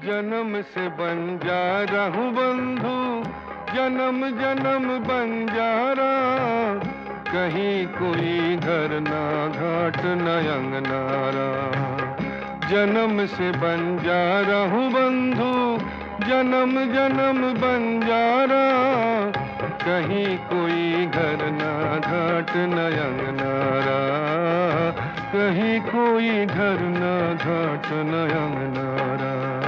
जन्म से बंजारा हूँ बंधु, जन्म जन्म बंजारा। कहीं कोई घर ना घाट न अंगनारा। जन्म से बंजारा हूँ बंधु, जन्म जन्म बंजारा। कहीं कोई घर ना घाट न अंगनारा। कहीं कोई घर ना घाट न अंगनारा।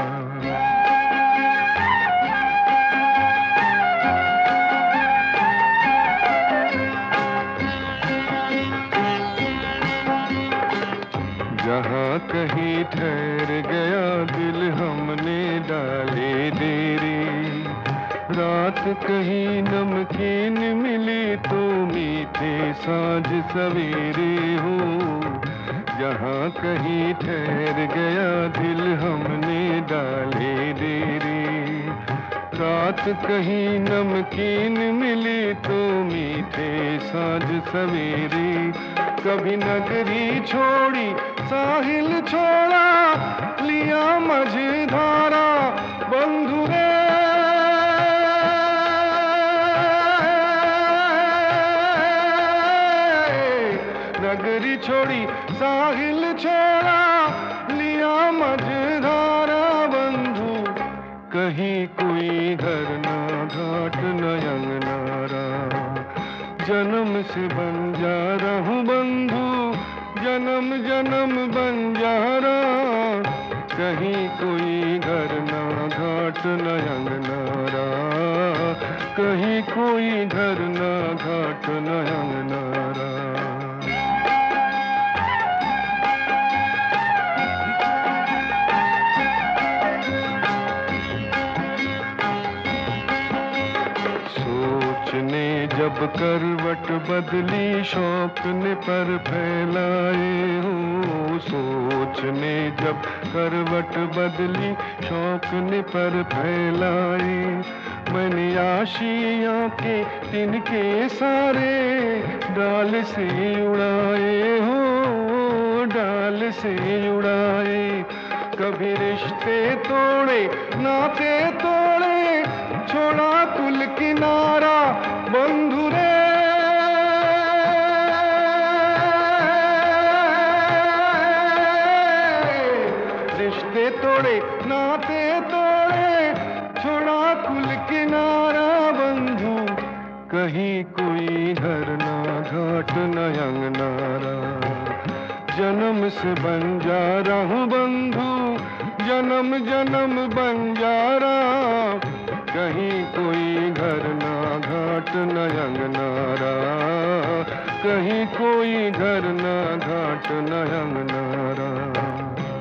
जहाँ कहीं ठहर गया दिल हमने डाले डेरे। रात कहीं नमकीन मिली तो मीठे साँझ सवेरे हो। जहाँ कहीं ठहर गया दिल हमने डाले डेरे। रात कहीं नमकीन मिली तो मीठे साँझ सवेरे। कभी नगरी छोड़ी साहिल छोड़ा, लिया मझधारा बंधु रे। नगरी छोड़ी साहिल छोड़ा, लिया मझधारा बंधु। कहीं कोई घर ना घाट न अंगनारा। जन्म से बंजारा हूँ बंधु, जन्म जन्म बंजारा। कहीं कोई घर ना घाट न अंगनारा। कहीं कोई घर ना घाट न अंगनारा। सोचने जब करवट बदली शौक ने पर फैलाए हो। सोचने जब करवट बदली शौक ने पर फैलाए। मैंने आशियाँ के तिनके सारे डाल से उड़ाए हो, डाल से उड़ाए। कभी रिश्ते तोड़े नाते तोड़े, छोड़ा कुल किनारा बंधु रे। रिश्ते तोड़े नाते तोड़े, छोड़ा कुल किनारा बंधु। कहीं कोई घर ना घाट न अंगनारा। जन्म से बंजारा हूँ बंधु, जन्म जन्म बंजारा। कहीं कोई घर ना घाट न अंगनारा। कहीं कोई घर ना घाट न अंगनारा।